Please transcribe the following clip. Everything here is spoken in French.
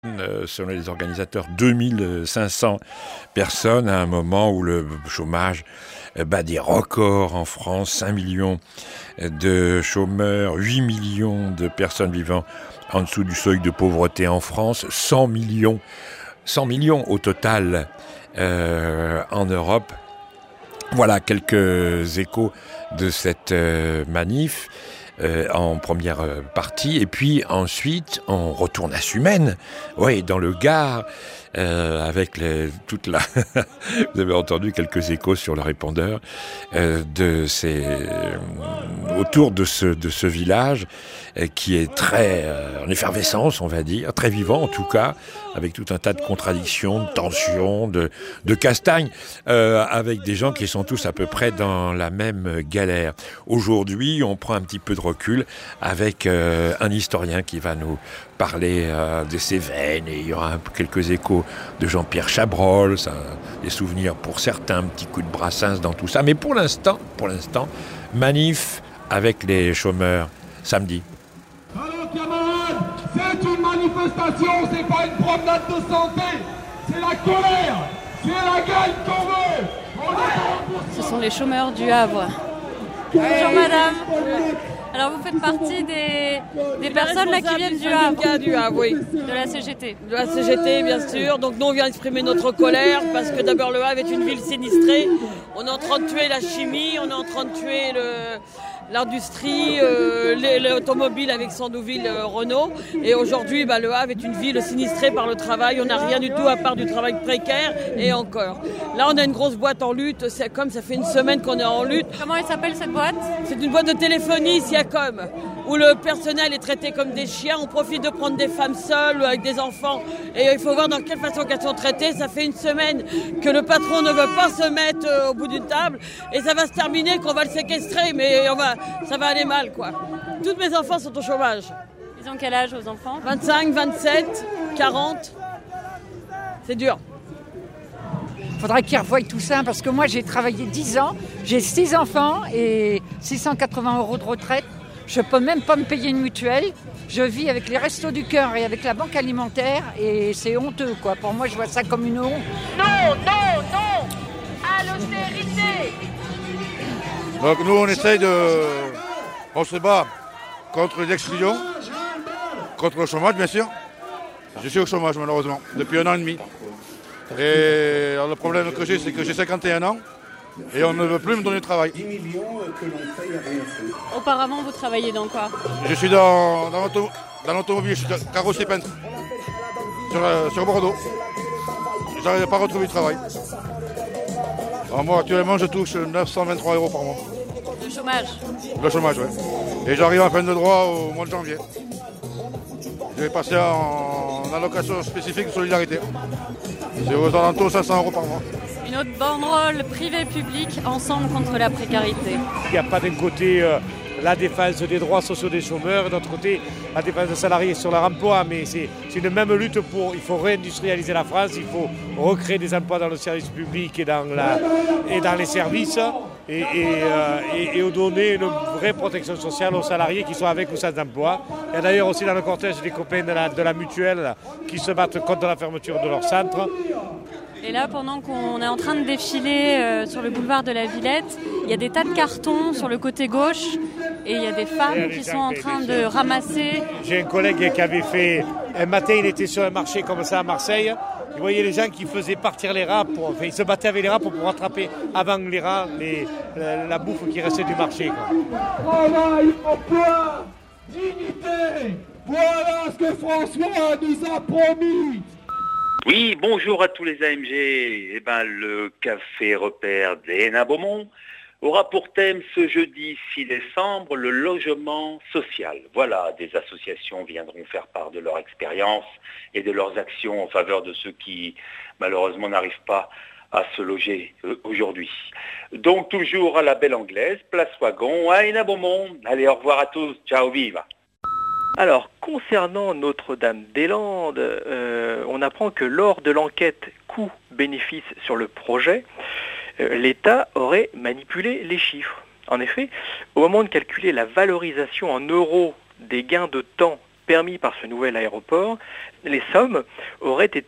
Selon les organisateurs, 2500 personnes à un moment où le chômage bat des records en France, 5 millions de chômeurs, 8 millions de personnes vivant en dessous du seuil de pauvreté en France, 100 millions au total en Europe. Voilà quelques échos de cette manif. En première partie, et puis ensuite on retourne à Sumène, dans le Gard, avec toute la vous avez entendu quelques échos sur le répondeur autour de ce village qui est très en effervescence, on va dire, très vivant en tout cas, avec tout un tas de contradictions, de tensions, de castagnes, avec des gens qui sont tous à peu près dans la même galère. Aujourd'hui, on prend un petit peu de recul avec un historien qui va nous parler de Cévennes, et il y aura quelques échos de Jean-Pierre Chabrol, des souvenirs pour certains, un petit coup de Brassens dans tout ça. Mais pour l'instant, manif avec les chômeurs samedi. Alors camarades, c'est une manifestation, c'est pas une promenade de santé, c'est la colère, c'est la gagne qu'on veut. Ce sont les chômeurs du Havre. Bonjour madame. Alors vous faites partie des personnes là qui viennent du Havre, oui. De la CGT. De la CGT, bien sûr. Donc nous, on vient exprimer notre colère parce que d'abord le Havre est une ville sinistrée. On est en train de tuer la chimie, on est en train de tuer l'industrie, l'automobile avec son Sandouville, Renault. Et aujourd'hui, le Havre est une ville sinistrée par le travail. On n'a rien du tout à part du travail précaire et encore. Là, on a une grosse boîte en lutte. C'est comme ça fait une semaine qu'on est en lutte. Comment elle s'appelle cette boîte ? C'est une boîte de téléphonie, Siacom, où le personnel est traité comme des chiens. On profite de prendre des femmes seules avec des enfants. Et il faut voir dans quelle façon qu'elles sont traitées. Ça fait une semaine que le patron ne veut pas se mettre au bout d'une table. Et ça va se terminer qu'on va le séquestrer. Mais ça va aller mal, quoi. Tous mes enfants sont au chômage. Ils ont quel âge, vos enfants ? 25, 27, 40. C'est dur. Il faudrait qu'ils revoient tout ça, parce que moi j'ai travaillé 10 ans, j'ai 6 enfants et 680 € de retraite. Je ne peux même pas me payer une mutuelle. Je vis avec les Restos du Cœur et avec la banque alimentaire et c'est honteux, quoi. Pour moi, je vois ça comme une honte. Non, non, non à l'austérité. Donc nous, on se bat contre les exclusions, contre le chômage, bien sûr. Je suis au chômage, malheureusement, depuis 1 an et demi. Et alors, le problème que j'ai, c'est que j'ai 51 ans et on ne veut plus me donner de travail. Auparavant, vous travailliez dans quoi ? Je suis dans l'automobile, je suis carrossier peintre sur Bordeaux. Je n'arrive pas à retrouver du travail. Alors moi, actuellement, je touche 923 € par mois. Le chômage ? Le chômage, oui. Et j'arrive en fin de droit au mois de janvier. Je vais passer en allocation spécifique de solidarité. C'est aux alentours de 500 € par mois. Une autre banderole privée-publique, ensemble contre la précarité. Il n'y a pas d'un côté la défense des droits sociaux des chômeurs, et de l'autre côté la défense des salariés sur leur emploi, mais c'est une même lutte il faut réindustrialiser la France, il faut recréer des emplois dans le service public et dans les services et donner une vraie protection sociale aux salariés qui sont avec ou sans emploi. Il y a d'ailleurs aussi dans le cortège des copains de la mutuelle qui se battent contre la fermeture de leur centre. Et là, pendant qu'on est en train de défiler sur le boulevard de la Villette, il y a des tas de cartons sur le côté gauche et il y a des femmes qui sont en train de ramasser. J'ai un collègue qui avait fait... Un matin, il était sur un marché comme ça à Marseille. Il voyait les gens qui faisaient partir les rats. Ils se battaient avec les rats pour pouvoir attraper avant les rats la bouffe qui restait du marché, quoi. Travail, emploi, dignité. Voilà ce que François nous a promis. Oui, bonjour à tous les AMG. Le Café Repère d'Hénin Beaumont aura pour thème ce jeudi 6 décembre le logement social. Voilà, des associations viendront faire part de leur expérience et de leurs actions en faveur de ceux qui malheureusement n'arrivent pas à se loger aujourd'hui. Donc toujours à la Belle Anglaise, place Wagon, à Hénin Beaumont. Allez, au revoir à tous, ciao, viva. Alors, concernant Notre-Dame-des-Landes, on apprend que lors de l'enquête coût-bénéfice sur le projet, l'État aurait manipulé les chiffres. En effet, au moment de calculer la valorisation en euros des gains de temps permis par ce nouvel aéroport, les sommes auraient été